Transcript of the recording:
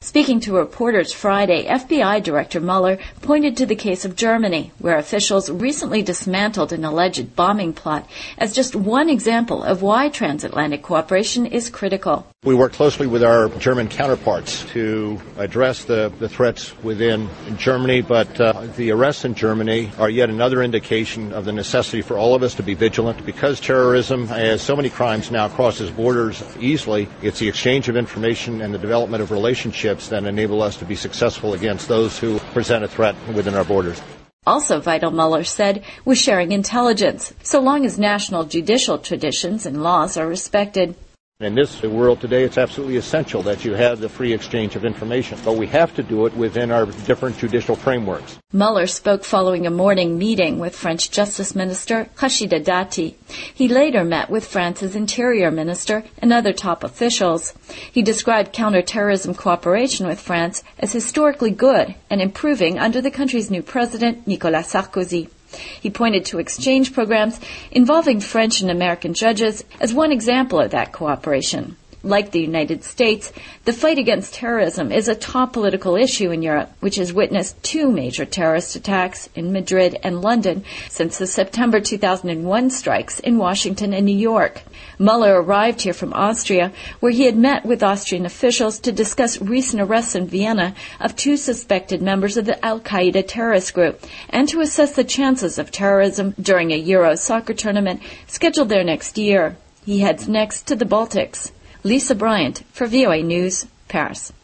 Speaking to reporters Friday, FBI Director Mueller pointed to the case of Germany, where officials recently dismantled an alleged bombing plot, as just one example of why transatlantic cooperation is critical. We work closely with our German counterparts to address the threats within Germany, but the arrests in Germany are yet another indication of the necessity for all of us to be vigilant. Because terrorism, as so many crimes now, crosses borders easily, it's the exchange of information and the development of relationships that enable us to be successful against those who present a threat within our borders. Also vital, Mueller said, was sharing intelligence, so long as national judicial traditions and laws are respected. In this world today, it's absolutely essential that you have the free exchange of information, but we have to do it within our different judicial frameworks. Mueller spoke following a morning meeting with French Justice Minister Rachida Dati. He later met with France's Interior Minister and other top officials. He described counterterrorism cooperation with France as historically good and improving under the country's new president, Nicolas Sarkozy. He pointed to exchange programs involving French and American judges as one example of that cooperation. Like the United States, the fight against terrorism is a top political issue in Europe, which has witnessed 2 major terrorist attacks in Madrid and London since the September 2001 strikes in Washington and New York. Mueller arrived here from Austria, where he had met with Austrian officials to discuss recent arrests in Vienna of 2 suspected members of the al-Qaeda terrorist group, and to assess the chances of terrorism during a Euro soccer tournament scheduled there next year. He heads next to the Baltics. Lisa Bryant for VOA News, Paris.